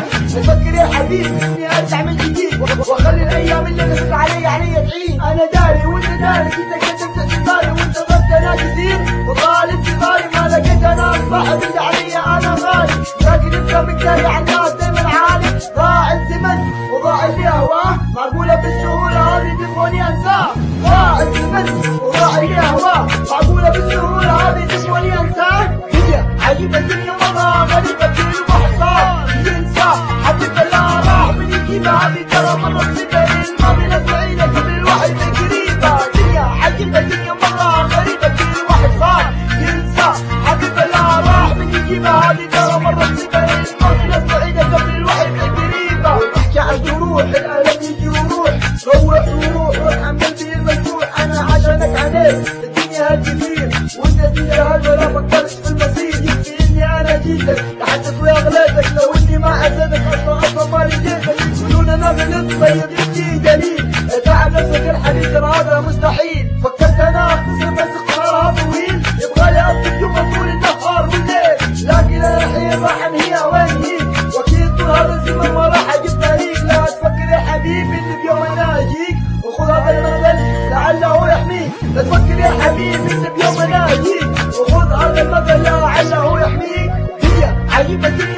تفكر يا حبيبي اني ارجع من جديد واخلي الايام اللي فاتت علي تعيد. انا داري وانت داري انت قدمت اعتذاري وانت ضربت انا كثير وطال انتظاري ما لقيت انا الصاحب اللي علي انا غالي، لكن انت مقداري على الناس دايما عالي. ضاع الزمن وضاع اللي هواه معقوله بالسهوله هذه تبغوني انساه. ضاع الزمن وضاع اللي هواه معقوله بالسهوله هذه تبغوني انساه. هي عجيبه الدنيا مره غريبه كل واحد صار ينسى حبيب الله راح من يجيبها هذه ترى مره تصيبها الماضي ناس بعيده قبل الواحد من قريبه. دنيا عجيبه الدنيا مره غريبه كل واحد صار ينسى حبيب الله راح من يجيبها هذه ترى مره تصيبها الماضي ناس بعيده قبل الواحد من قريبه. ونحكي عن جروح الالم يجي وروح روح وروح روح عن قلبي المجروح انا عشانك عليك الدنيا هالكثير وانت الدنيا هذا لا فكرت في المصير. يكفي اني انا جيتك لحتى اغليتك لو اني ما عزتك اصلا ما لقيتك يقولون انا غلطت طيب يجي دليل تعب نفسك الحديث هذا مستحيل. فكرت انا اختصر بس قرارها طويل يبغالي اطلب جمله طول النهار والليل، لكن الحين راح انهيها وين هي واكيد طول هذا الزمن ما راح اجيب طريق. لا تفكر يا حبيبي ان بيوم انا اجيك وخذ هذا المثل لعله يحميك. لا تفكر يا حبيبي ان بيوم انا اجيك وخذ هذا المثل لعله يحميك. هي عجيبه الدنيا